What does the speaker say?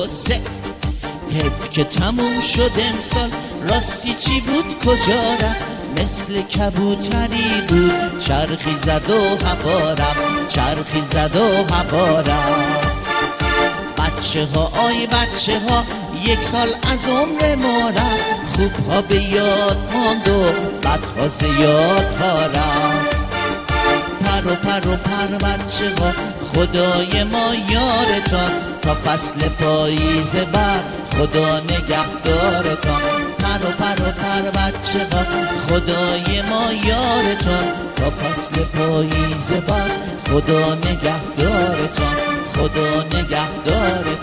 3 حیف که تموم شد امسال، راستی چی بود کجا رفت؟ مثل کبوتری بود چرخی زد و هوا رفت، چرخی زد و هوا رفت. بچه ها آی بچه ها، 1 سال از عمر ما رفت، خوب ها به یاد ماند و بد ها زیاد ها رفت. پر و پر و پر بچه ها، خدای ما یارتان، تا فصل پاییز بعد خدا نگهدارتان. پر و پر و پر بچه ها، خدای ما یارتان، تا فصل پاییز بعد خدا نگهدارتان، خدا نگهدارتان.